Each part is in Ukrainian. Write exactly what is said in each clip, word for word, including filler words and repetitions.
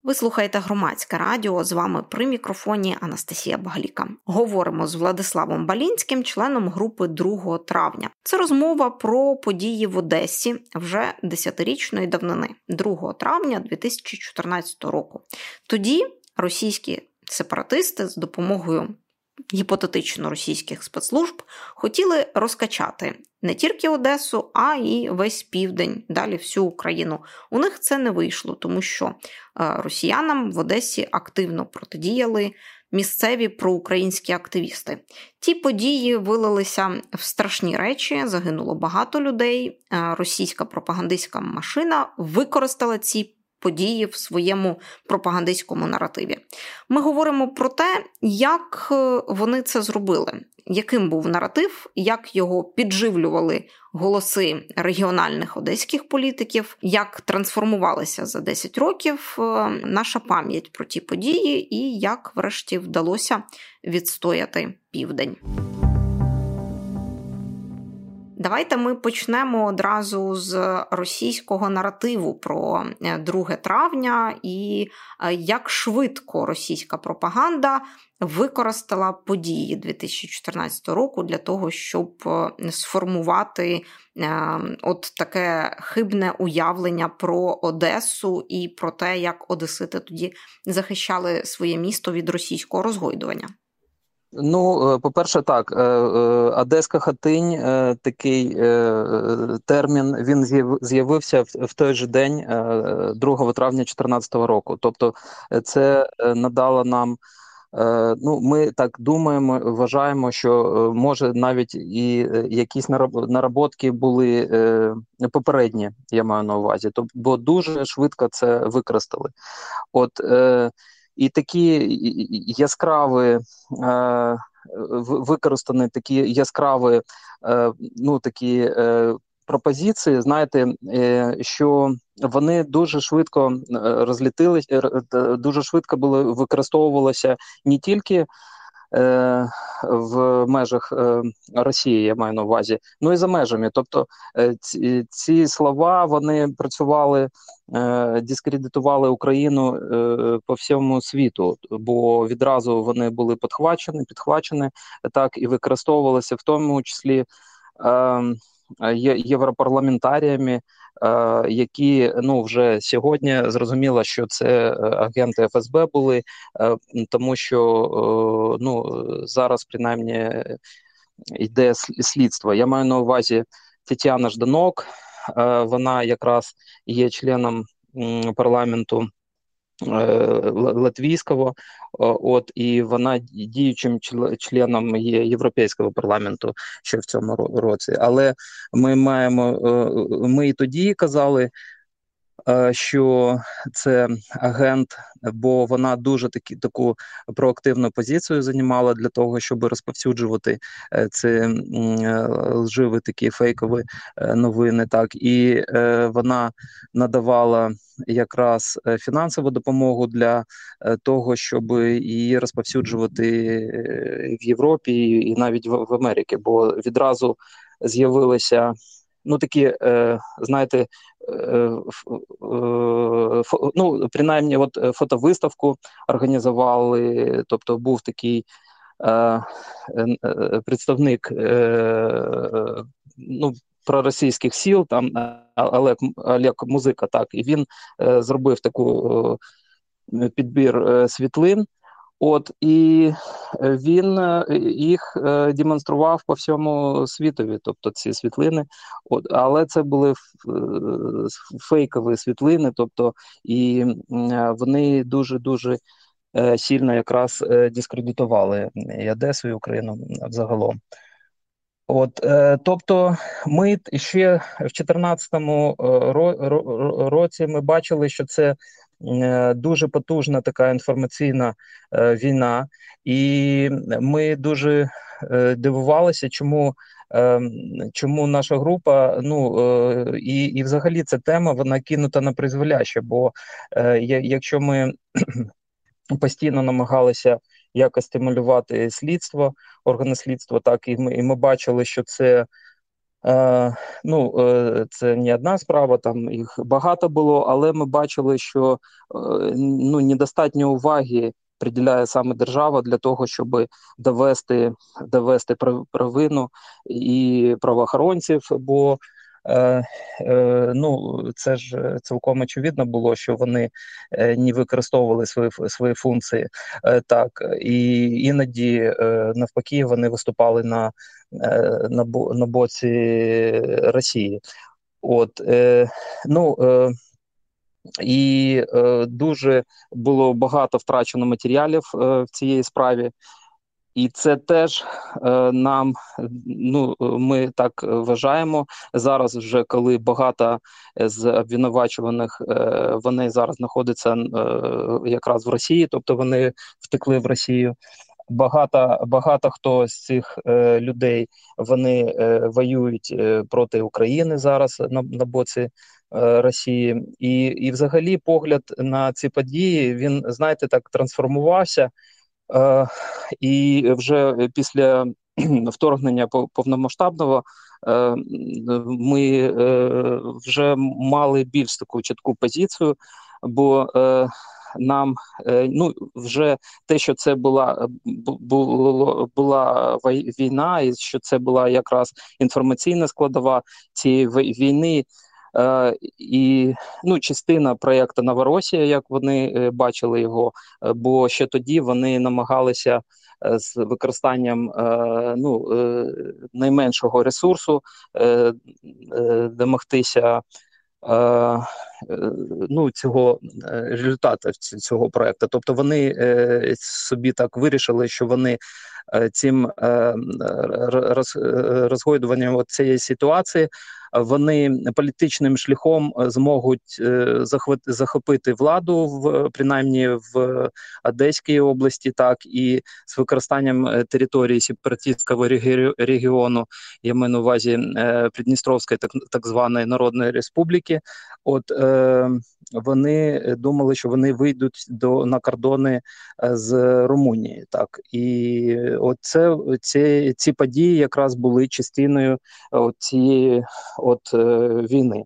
Ви слухаєте Громадське радіо, з вами при мікрофоні Анастасія Багаліка. Говоримо з Владиславом Балінським, членом групи другого травня. Це розмова про події в Одесі вже десятирічної давнини, другого травня дві тисячі чотирнадцятого року. Тоді російські сепаратисти з допомогою гіпотетично російських спецслужб хотіли розкачати не тільки Одесу, а і весь південь, далі всю Україну. У них це не вийшло, тому що росіянам в Одесі активно протидіяли місцеві проукраїнські активісти. Ті події вилилися в страшні речі, загинуло багато людей, російська пропагандистська машина використала ці події в своєму пропагандистському наративі. Ми говоримо про те, як вони це зробили, яким був наратив, як його підживлювали голоси регіональних одеських політиків, як трансформувалася за десять років наша пам'ять про ті події і як врешті вдалося відстояти південь. Давайте ми почнемо одразу з російського наративу про друге травня і як швидко російська пропаганда використала події дві тисячі чотирнадцятого року для того, щоб сформувати от таке хибне уявлення про Одесу і про те, як одесити тоді захищали своє місто від російського розгойдування. Ну, по-перше, так, Одеська хатинь, такий термін, він з'явився в той же день, другого травня дві тисячі чотирнадцятого року. Тобто це надало нам, ну, ми так думаємо, вважаємо, що може навіть і якісь наработки були попередні, я маю на увазі, бо дуже швидко це використали. От, і такі яскраві, е, використані такі яскраві е, ну, такі е, пропозиції, знаєте, е, що вони дуже швидко розлітилися, дуже швидко були, використовувалися не тільки е, в межах е, Росії, я маю на увазі, ну і за межами. Тобто е, ці, ці слова, вони працювали, е, дискредитували Україну е, по всьому світу, бо відразу вони були підхвачені, підхвачені, так, і використовувалися в тому числі е, європарламентаріями, Uh, які, ну, вже сьогодні зрозуміло, що це агенти еф ес бе були, uh, тому що, uh, ну, зараз, принаймні, йде слідство. Я маю на увазі Тетяна Жданок, uh, вона якраз є членом um, парламенту латвійського, от, і вона діючим членом є Європейського парламенту ще в цьому році. Але ми маємо, ми і тоді казали, що це агент, бо вона дуже такі, таку проактивну позицію займала для того, щоб розповсюджувати ці лживі такі фейкові новини. Так, і вона надавала якраз фінансову допомогу для того, щоб її розповсюджувати в Європі і навіть в Америці, бо відразу з'явилися, ну, такі, знаєте, ну, принаймні, от фотовиставку організували, тобто був такий представник, ну, проросійських сил, там Олег, Олег Музика, так, і він зробив таку підбір світлин. От, і він їх демонстрував по всьому світові, тобто ці світлини. От, але це були фейкові світлини, тобто, і вони дуже-дуже сильно якраз дискредитували і Одесу, і Україну взагалом. От, е, тобто ми ще в чотирнадцятому році ми бачили, що це е, дуже потужна така інформаційна е, війна, і ми дуже е, дивувалися, чому, е, чому наша група, ну, е, і, і взагалі ця тема, вона кинута на призволяще, бо е, якщо ми постійно намагалися якось стимулювати слідство, органи слідства, так, і ми, і ми бачили, що це Е, ну, е, це не одна справа, там їх багато було, але ми бачили, що е, ну, недостатньо уваги приділяє саме держава для того, щоб довести, довести прав- провину і правоохоронців, бо е, е, ну, це ж цілком очевидно було, що вони е, не використовували свої, свої функції е, так, і іноді е, навпаки вони виступали на е, на, бо- на боці Росії. От, е, ну, е, і е, дуже було багато втрачено матеріалів е, в цій справі. І це теж е, нам, ну ми так вважаємо зараз, вже коли багато з обвинувачуваних е, вони зараз знаходяться е, якраз в Росії, тобто вони втекли в Росію. Багато багато хто з цих е, людей вони е, воюють е, проти України зараз на, на боці е, Росії, і, і взагалі погляд на ці події він, знаєте, так трансформувався. Е, і вже після вторгнення повномасштабного е, ми е, вже мали більш таку чітку позицію, бо е, нам е, ну вже те, що це була було, була війна, і що це була якраз інформаційна складова цієї війни. Е, і ну, частина проєкту Новоросія, як вони е, бачили його, е, бо ще тоді вони намагалися е, з використанням е, ну, е, найменшого ресурсу е, е, домогтися е, е, ну, цього е, результату цього проєкту. Тобто вони е, собі так вирішили, що вони е, цим е, роз, розгойдуванням цієї ситуації вони політичним шляхом зможуть е, захопити владу в принаймні в Одеській області, так і з використанням території сепаратистського регіону, я маю на увазі е, Придністровської так, так званої Народної Республіки. От е, вони думали, що вони вийдуть до на кордони з Румунії, так і от це ці, ці події якраз були частиною от цієї от е, війни.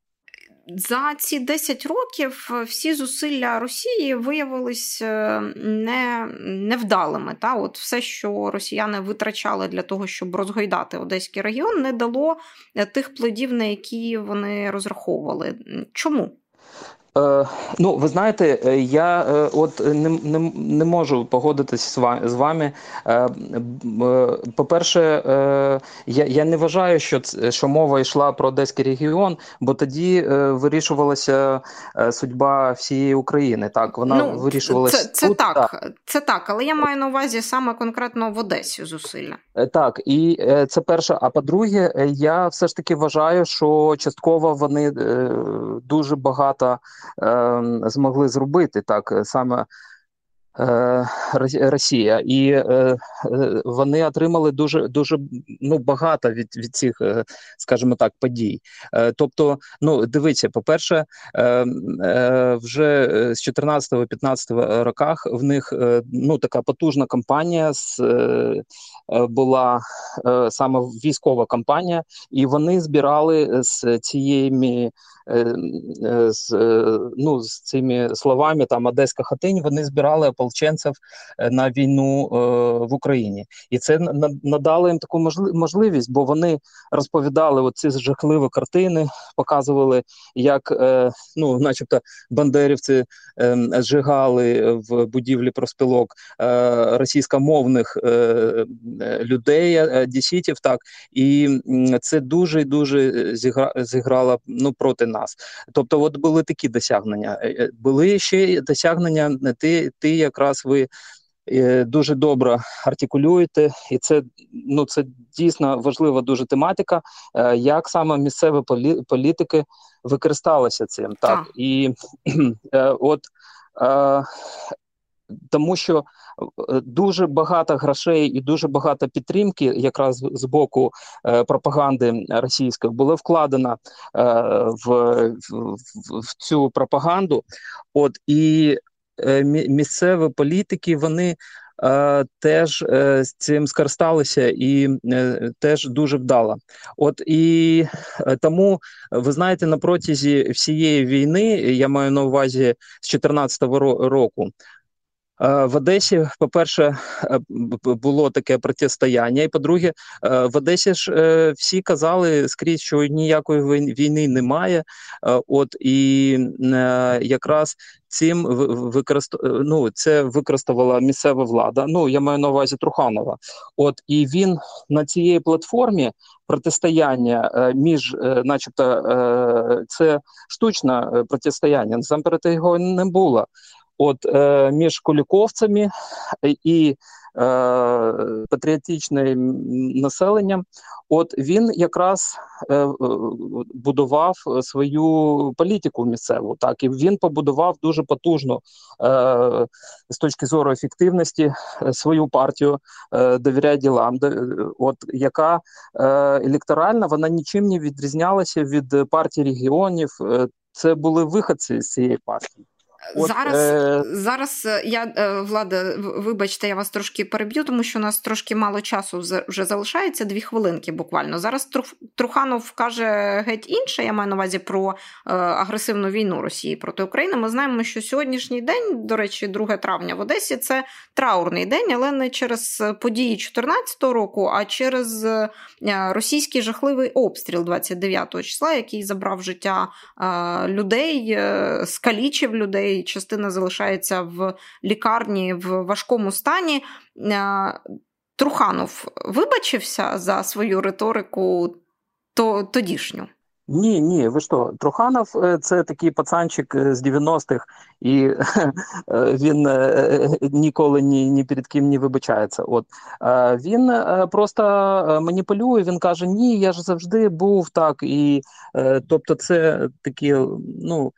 За ці десять років всі зусилля Росії виявились не, невдалими. Та? От все, що росіяни витрачали для того, щоб розгойдати Одеський регіон, не дало тих плодів, на які вони розраховували. Чому? Е, ну, ви знаєте, я е, от не, не, не можу погодитися з вами. З вами. Е, е, по-перше, е, я, я не вважаю, що, що мова йшла про Одеський регіон, бо тоді е, вирішувалася е, судьба всієї України. Так, вона ну, вирішувалася це, це тут. Так, так. Це так, але я маю на увазі саме конкретно в Одесі зусилля. Так, і е, це перше. А по-друге, я все ж таки вважаю, що частково вони е, дуже багато е, змогли зробити так саме е, Росія, і е, вони отримали дуже дуже ну багато від від цих, скажімо так, подій. Е, тобто, ну дивіться, по-перше, е, е, вже з чотирнадцятого-п'ятнадцятого роках в них е, ну така потужна кампанія з е, була е, саме військова кампанія, і вони збирали з цією з, ну, з цими словами там Одеська хатинь, вони збирали ополченців на війну е, в Україні. І це надало їм таку можливість, бо вони розповідали оці жахливі картини, показували, як е, ну, начебто бандерівці е, зжигали в будівлі профспілок е, російськомовних е, людей, одеситів, так, і це дуже-дуже зігра, зіграло ну, проти нас. Тобто от були такі досягнення. Були ще досягнення, ти, ти якраз ви дуже добре артикулюєте, і це, ну, це дійсно важлива дуже тематика, як саме місцеві полі, політики використалися цим. Так, а. і от тому що дуже багато грошей і дуже багато підтримки якраз з боку е, пропаганди російської було вкладено е, в, в, в цю пропаганду. От і е, місцеві політики, вони теж з цим скористалися і теж дуже вдало. От і тому, ви знаєте, на протязі всієї війни, я маю на увазі з чотирнадцятого року, в Одесі, по-перше, було таке протистояння, і, по-друге, в Одесі ж всі казали скрізь, що ніякої війни немає, от, і якраз цим використ... ну, це використовувала місцева влада, ну, я маю на увазі Труханова, от, і він на цієї платформі протистояння між, начебто, це штучне протистояння, насамперед його не було. От е, між куліковцями і е, патріотичним населенням, от він якраз е, будував свою політику місцеву, так, і він побудував дуже потужну е, з точки зору ефективності свою партію е, «Довіряй ділам», от, яка е, електоральна, вона нічим не відрізнялася від партії регіонів, е, це були виходці з цієї партії. От, зараз, е... зараз я, Влада, вибачте, я вас трошки переб'ю, тому що у нас трошки мало часу вже залишається, дві хвилинки буквально. Зараз Труханов каже геть інше, я маю на увазі про е, агресивну війну Росії проти України. Ми знаємо, що сьогоднішній день, до речі, друге травня в Одесі, це траурний день, але не через події чотирнадцятого року, а через е, російський жахливий обстріл двадцять дев'ятого числа, який забрав життя е, людей, е, скалічив людей, частина залишається в лікарні в важкому стані. Труханов вибачився за свою риторику тодішню? Ні, ні, ви що, Труханов – це такий пацанчик з дев'яностих, і він ніколи ні, ні перед ким не вибачається. От. Він просто маніпулює, він каже, ні, я ж завжди був так, і тобто це такі, ну,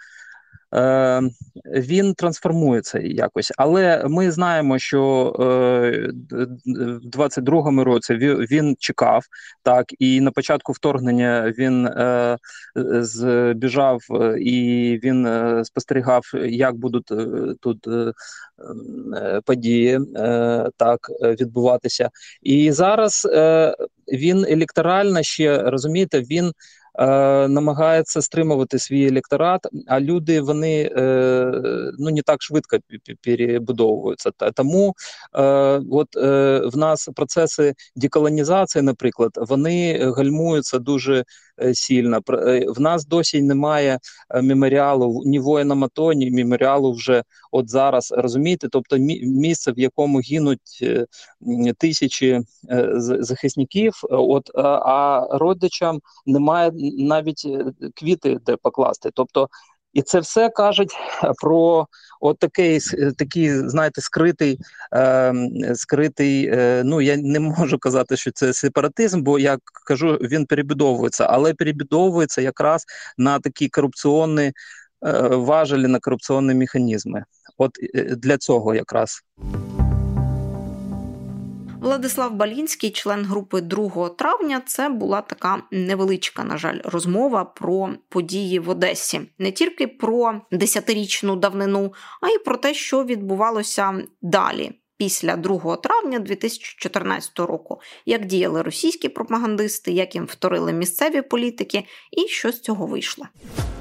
він трансформується якось. Але ми знаємо, що в двадцять другому році він чекав, так, і на початку вторгнення він збіжав і він спостерігав, як будуть тут події так відбуватися. І зараз він електорально ще, розумієте, він намагається стримувати свій електорат, а люди, вони ну, не так швидко перебудовуються. Тому от в нас процеси деколонізації, наприклад, вони гальмуються дуже сильно. В нас досі немає меморіалу ні воїнам АТО, ні меморіалу вже от зараз, розумієте? Тобто місце, в якому гинуть тисячі захисників, от, а родичам немає навіть квіти де покласти. Тобто, і це все кажуть про от такий, такий, знаєте, скритий, е, скритий, е, ну, я не можу казати, що це сепаратизм, бо, я кажу, він перебудовується, але перебудовується якраз на такі корупційні е, важелі, на корупційні механізми. От для цього якраз. Владислав Балінський, член групи другого травня, це була така невеличка, на жаль, розмова про події в Одесі. Не тільки про десятирічну давнину, а й про те, що відбувалося далі, після другого травня дві тисячі чотирнадцятого року. Як діяли російські пропагандисти, як їм вторили місцеві політики і що з цього вийшло.